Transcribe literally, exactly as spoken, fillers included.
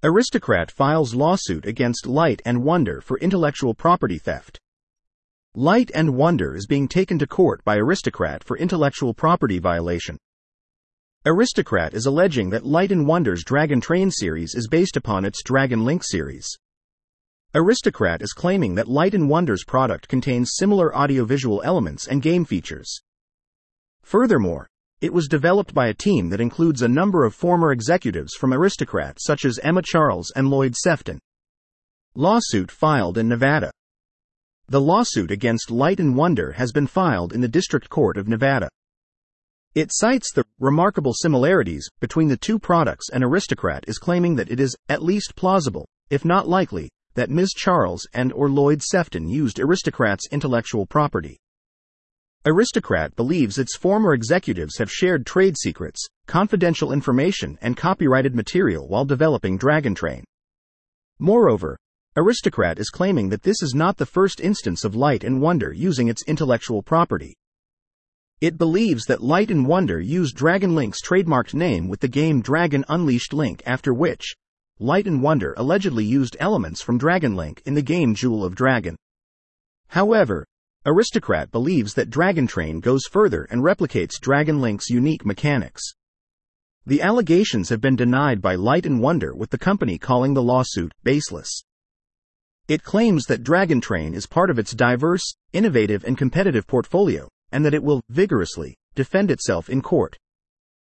Aristocrat files lawsuit against Light and Wonder for intellectual property theft. Light and Wonder is being taken to court by Aristocrat for intellectual property violation. Aristocrat is alleging that Light and Wonder's Dragon Train series is based upon its Dragon Link series. Aristocrat is claiming that Light and Wonder's product contains similar audiovisual elements and game features. Furthermore, it was developed by a team that includes a number of former executives from Aristocrat such as Emma Charles and Lloyd Sefton. Lawsuit filed in Nevada. The lawsuit against Light and Wonder has been filed in the District Court of Nevada. It cites the remarkable similarities between the two products, and Aristocrat is claiming that it is at least plausible, if not likely, that Miz Charles and or Lloyd Sefton used Aristocrat's intellectual property. Aristocrat believes its former executives have shared trade secrets, confidential information, and copyrighted material while developing Dragon Train. Moreover, Aristocrat is claiming that this is not the first instance of Light and Wonder using its intellectual property. It believes that Light and Wonder used Dragon Link's trademarked name with the game Dragon Unleashed Link, after which, Light and Wonder allegedly used elements from Dragon Link in the game Jewel of Dragon. However, Aristocrat believes that Dragon Train goes further and replicates Dragon Link's unique mechanics. The allegations have been denied by Light and Wonder, with the company calling the lawsuit baseless. It claims that Dragon Train is part of its diverse, innovative and competitive portfolio, and that it will vigorously defend itself in court.